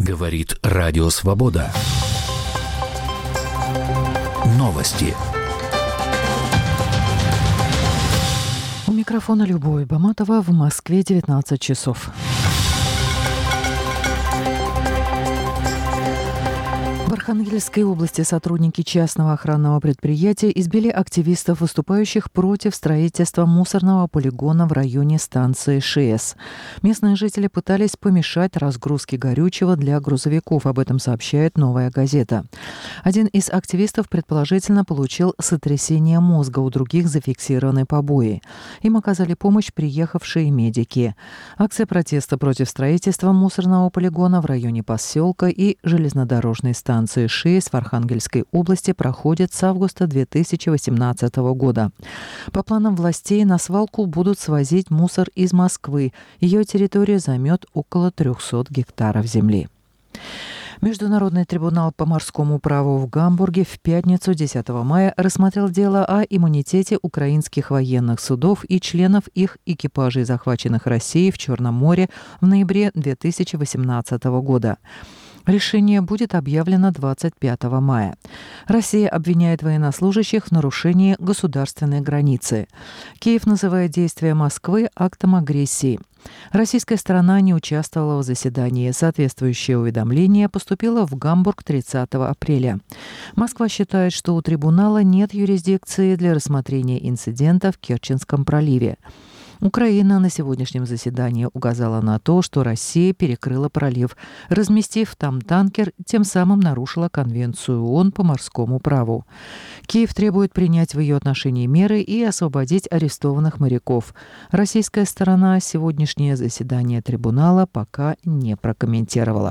Говорит Радио Свобода. Новости. У микрофона Любовь Баматова. В Москве 19 часов. В Архангельской области сотрудники частного охранного предприятия избили активистов, выступающих против строительства мусорного полигона в районе станции ШЭС. Местные жители пытались помешать разгрузке горючего для грузовиков. Об этом сообщает «Новая газета». Один из активистов предположительно получил сотрясение мозга, у других зафиксированы побои. Им оказали помощь приехавшие медики. Акция протеста против строительства мусорного полигона в районе поселка и железнодорожной станции ШЭС в Архангельской области проходит с августа 2018 года. По планам властей, на свалку будут свозить мусор из Москвы. Ее территория займет около 300 гектаров земли. Международный трибунал по морскому праву в Гамбурге в пятницу 10 мая рассмотрел дело о иммунитете украинских военных судов и членов их экипажей, захваченных Россией в Черном море в ноябре 2018 года. Решение будет объявлено 25 мая. Россия обвиняет военнослужащих в нарушении государственной границы. Киев называет действия Москвы актом агрессии. Российская сторона не участвовала в заседании. Соответствующее уведомление поступило в Гамбург 30 апреля. Москва считает, что у трибунала нет юрисдикции для рассмотрения инцидента в Керченском проливе. Украина на сегодняшнем заседании указала на то, что Россия перекрыла пролив, разместив там танкер, тем самым нарушила Конвенцию ООН по морскому праву. Киев требует принять в ее отношении меры и освободить арестованных моряков. Российская сторона сегодняшнее заседание трибунала пока не прокомментировала.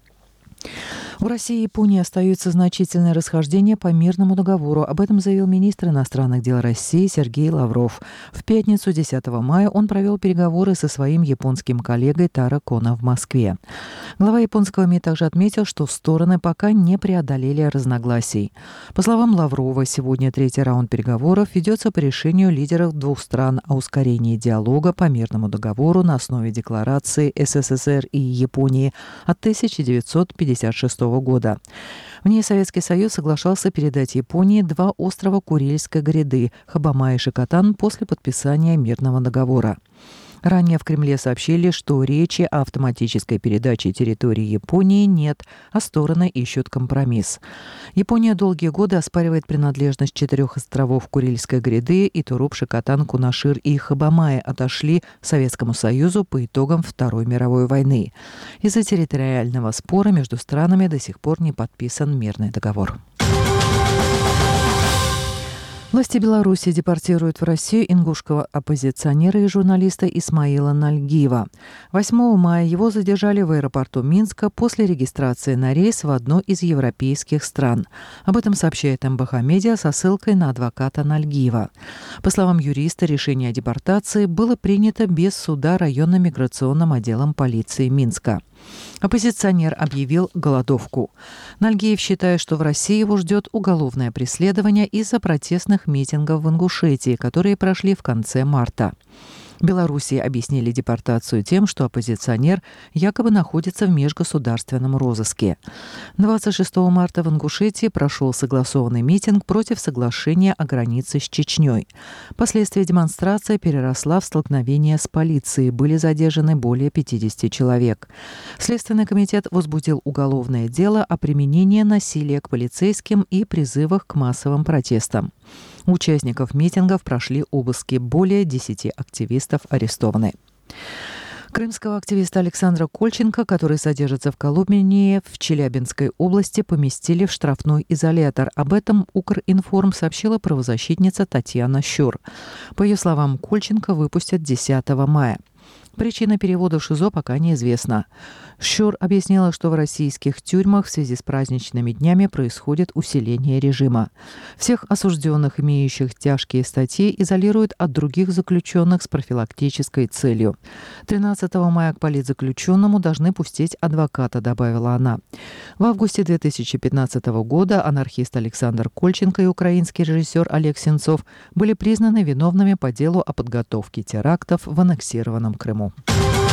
У России и Японии остаются значительные расхождения по мирному договору. Об этом заявил министр иностранных дел России Сергей Лавров. В пятницу 10 мая он провел переговоры со своим японским коллегой Таро Коно в Москве. Глава японского МИД также отметил, что стороны пока не преодолели разногласий. По словам Лаврова, сегодня третий раунд переговоров ведется по решению лидеров двух стран о ускорении диалога по мирному договору на основе декларации СССР и Японии от 1956 года. В ней Советский Союз соглашался передать Японии два острова Курильской гряды – Хабама и Шикотан после подписания мирного договора. Ранее в Кремле сообщили, что речи о автоматической передаче территории Японии нет, а стороны ищут компромисс. Япония долгие годы оспаривает принадлежность 4 островов Курильской гряды, и Туруп, Шикотан, Кунашир и Хабамаи отошли Советскому Союзу по итогам Второй мировой войны. Из-за территориального спора между странами до сих пор не подписан мирный договор. Власти Беларуси депортируют в Россию ингушского оппозиционера и журналиста Исмаила Нальгиева. 8 мая его задержали в аэропорту Минска после регистрации на рейс в одну из европейских стран. Об этом сообщает МБХ Медиа со ссылкой на адвоката Нальгиева. По словам юриста, решение о депортации было принято без суда районным миграционным отделом полиции Минска. Оппозиционер объявил голодовку. Нальгиев считает, что в России его ждет уголовное преследование из-за протестных митингов в Ингушетии, которые прошли в конце марта. В Беларуси объяснили депортацию тем, что оппозиционер якобы находится в межгосударственном розыске. 26 марта в Ингушетии прошел согласованный митинг против соглашения о границе с Чечней. Впоследствии демонстрация переросла в столкновение с полицией. Были задержаны более 50 человек. Следственный комитет возбудил уголовное дело о применении насилия к полицейским и призывах к массовым протестам. У участников митингов прошли обыски. Более 10 активистов арестованы. Крымского активиста Александра Кольченко, который содержится в Коломне в Челябинской области, поместили в штрафной изолятор. Об этом Укринформ сообщила правозащитница Татьяна Щур. По ее словам, Кольченко выпустят 10 мая. Причина перевода в ШИЗО пока неизвестна. Щур объяснила, что в российских тюрьмах в связи с праздничными днями происходит усиление режима. Всех осужденных, имеющих тяжкие статьи, изолируют от других заключенных с профилактической целью. 13 мая к политзаключенному должны пустить адвоката, добавила она. В августе 2015 года анархист Александр Кольченко и украинский режиссер Олег Сенцов были признаны виновными по делу о подготовке терактов в аннексированном Крыму.